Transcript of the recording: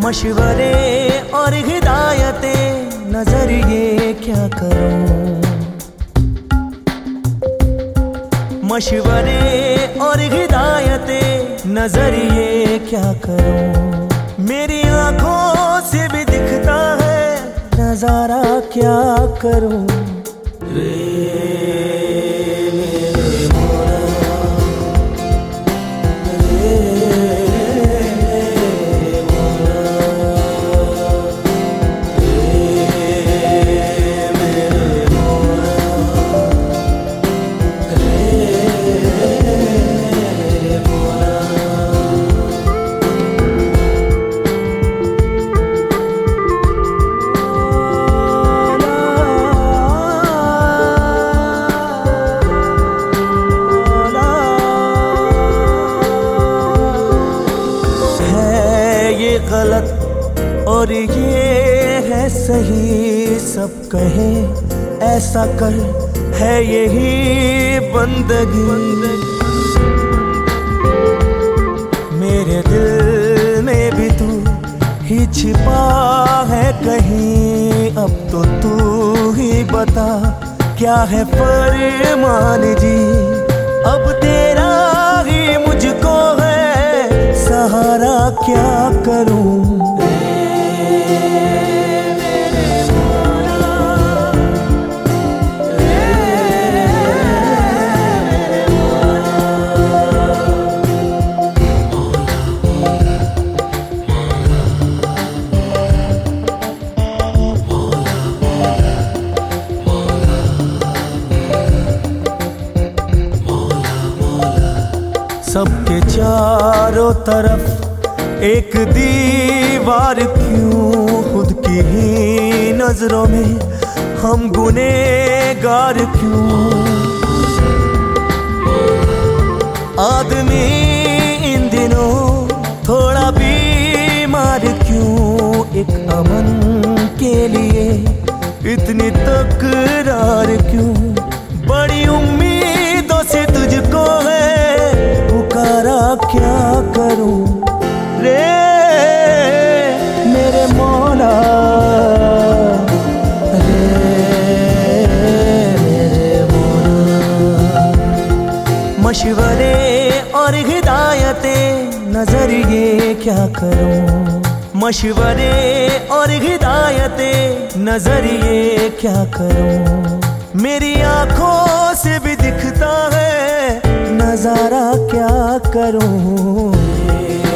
मशवरे और हिदायतें नजरिए क्या करूं। मशवरे और हिदायतें नजरिए क्या करूं। मेरी आंखों से भी दिखता है नजारा क्या करूं। गलत और ये है सही, सब कहे ऐसा कर, है यही बंदगी। मेरे दिल में भी तू ही छिपा है कहीं, अब तो तू ही बता क्या है फरमान जी। अब तेरा ही मुझको है सहारा, क्या करूं। सबके चारों तरफ एक दीवार क्यों, खुद की ही नजरों में हम गुनहगार क्यों। आदमी इन दिनों थोड़ा बीमार क्यों, एक अमन के लिए इतनी तकरार क्यों। बड़ी उम्मीदों से तुझको है पुकारा, क्या करूं रे मेरे मौला। मेरे मौला। मशवरे और हिदायतें नजरिए क्या करूं। मशवरे और हिदायतें नजरिए क्या करूं। मेरी आंखों से भी दिखता है नजारा, क्या करूं।